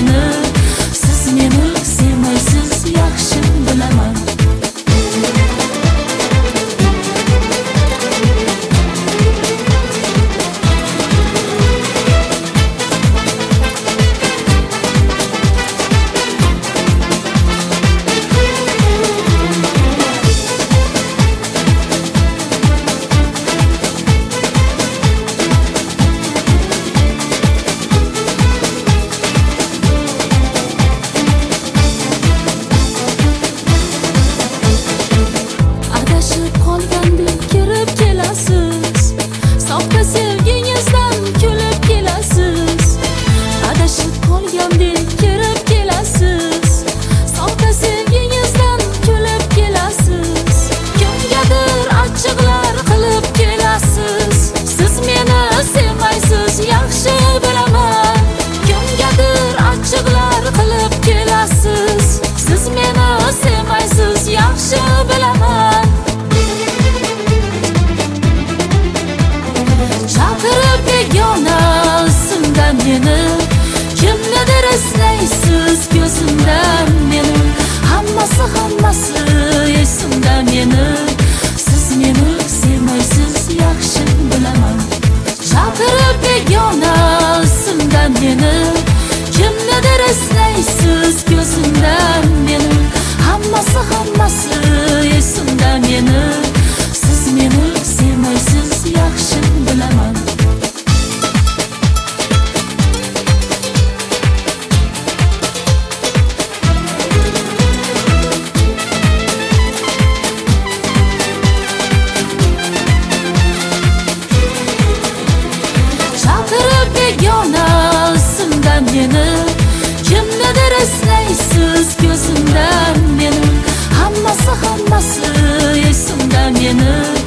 meni. Siz meni sevmaysiz, yaxshi bilaman. Kimnidir eslaysiz gözümden meni. Hammasi esimda meni. Siz meni sevmaysiz, yaxshi bilaman. Chaqirib begona isimdan meni. Kimnidir eslaysiz gözümden meni. Hammasi esimda meni. Siz meni sevmaysiz, yaxshi bilaman. Meni kimnidir eslaysiz gözümden meni. Hammasi esimda meni.